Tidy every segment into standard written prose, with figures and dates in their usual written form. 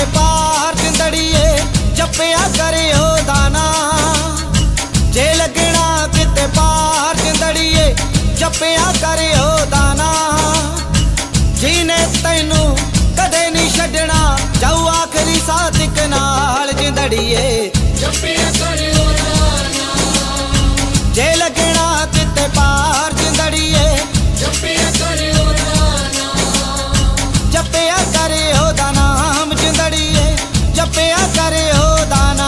किते पार जिंदड़िए जपिया करियो दाना। जे लगना किते पार जिंदड़िए जपिया करियो दाना। जीने तैनू कदे नहीं छड्डना जाऊ आखिरी साथ इक नाल जिंदड़िए जपिया करियो दाना। जे लगना किते पार जिंदड़िए जपिया करियो दाना। जपिया करियो दाना हम जिंदड़िए जपिया करियो दाना।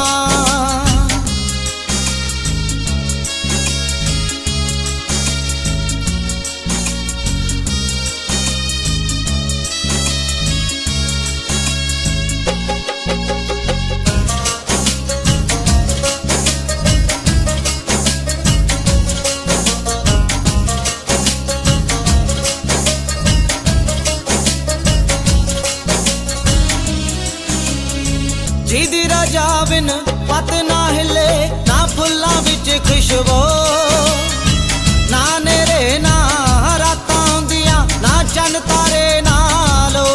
जीदी राजा बिन पत ना हिले ना फुल्लां विच खुशबू। ना नेरे ना रातां हुंदियां ना चन्न तारे नालो।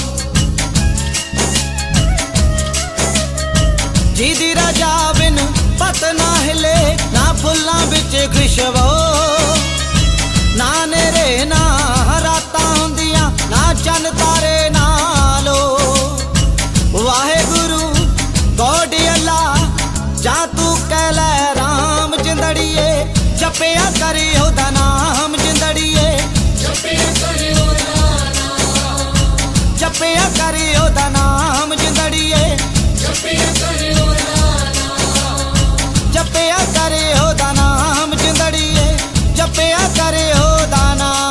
जीदी राजा बिन पत ना हिले ना फुल्लां विच खुशबू। ना नेरे ना रातां हुंदियां ना चन्न तारे नालो। वाहेगुरु गॉड अल्लाह जा तू कहले राम जिंदड़िए जपिया करियो दा नाम जिंदड़िए जपिया करियो दा नाम। जपिया करियो दा नाम जिंदड़िए जपिया करियो दा नाम। जपिया करियो दा नाम जिंदड़िए जपिया करियो दा नाम।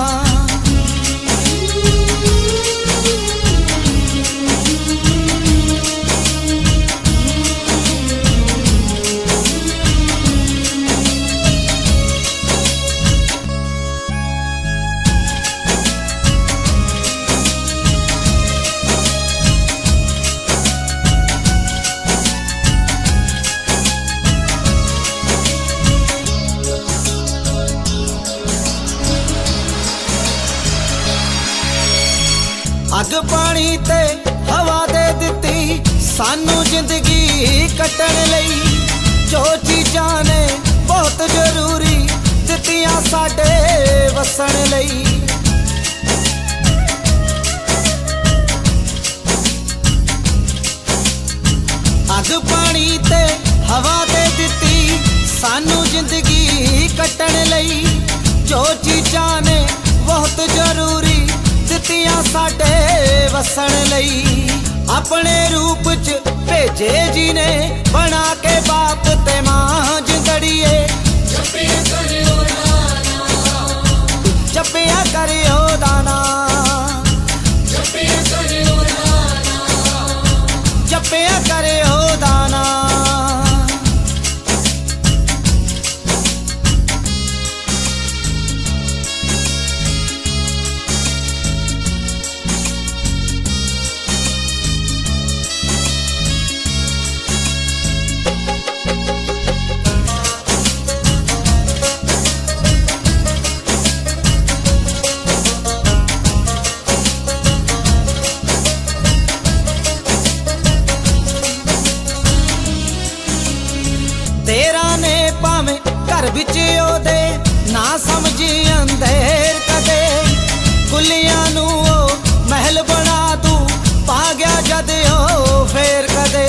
अग पानी ते हवा दे दिती सानू जिंदगी कटण लई। जो चीजां ने बहुत जरूरी दित्तियां साडे वसण लई। अग पानी ते हवा दे दिती सानू जिंदगी कटण लई। जो चीजां ने बहुत जरूरी दित्तियां साडे वसण लई। अपने रूप च भेजे जी ने बना के बाप ते मां जिंदड़िए जपिया करियो दाना। जपिया करियो दाना। जपिया करियो दाना। जपिया करियो दाना। तेरा ने भावें घर बिच ओदे ना समझी अंधेर कदे। कुलियां नू ओ महल बना तू पा गया जद ओ फेर कदे।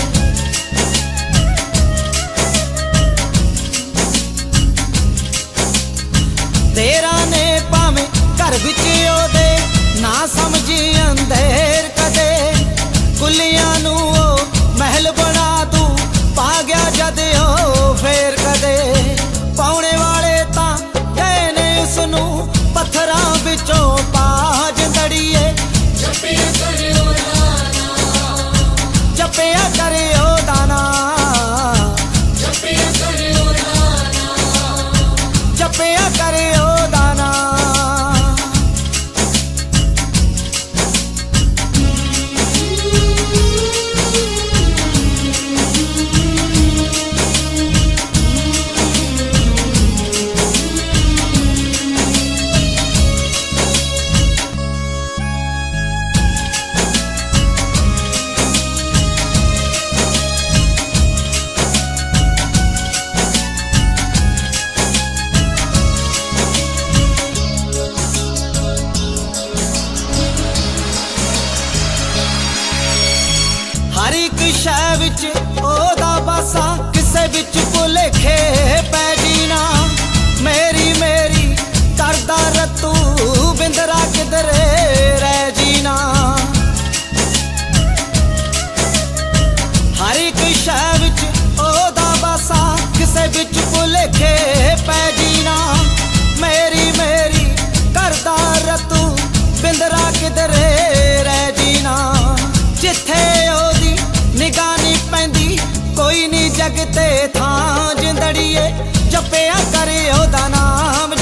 तेरा ने भावें घर बिच ओदे ना समझी अंधेर कदे। कुलियां नू ओ महल बना तू पा गया जद ओ फेर कदे। पाउणे वाले तां गए ने उसनू पत्थरां विचों पा जिंदड़िए जपिया करियो दाना। जपिया करियो दाना। जपिया करियो दाना। जपिया करियो दाना। ਕਿਸੇ ਵਿੱਚ ਭੁਲੇਖੇ ਪੈ ਜੀਣਾ ਮੇਰੀ ਮੇਰੀ ਕਰਦਾ ਰਤੂ ਬਿੰਦਰਾ ਕਿਧਰੇ ਰਹਿ ਜੀਣਾ ਹਰ ਇੱਕ ਸ਼ੈ ਵਿੱਚ ਉਹਦਾ ਬਾਸਾ ਕਿਸੇ ਵਿੱਚ ਭੁਲੇਖੇ ਪੈ ਜੀਣਾ ਮੇਰੀ ਮੇਰੀ ਕਰਦਾ ਰਤੂ ਬਿੰਦਰਾ ਕਿਧਰੇ ਰਹਿ ਜੀਣਾ ਜਿੱਥੇ ਉਹਦੀ ਨਿਗਾਹ ਨਹੀਂ ਪੈਂਦੀ ਕੋਈ ਨਹੀਂ ਜਗ ਤੇ ਥਾਂ ਜਿੰਦੜੀਏ ਜਪਿਆ ਕਰੇ ਉਹਦਾ ਨਾਮ